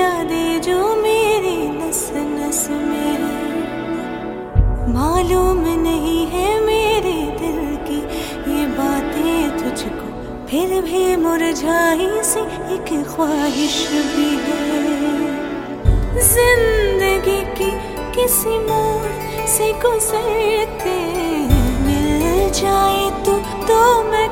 यादें जो मेरी नस नस में है। मालूम नहीं है मेरे दिल की ये बातें तुझको, फिर भी मुरझाई सी एक ख्वाहिश भी है। जिंदगी की किसी मोड़ से गुजरते मिल जाए तो मैं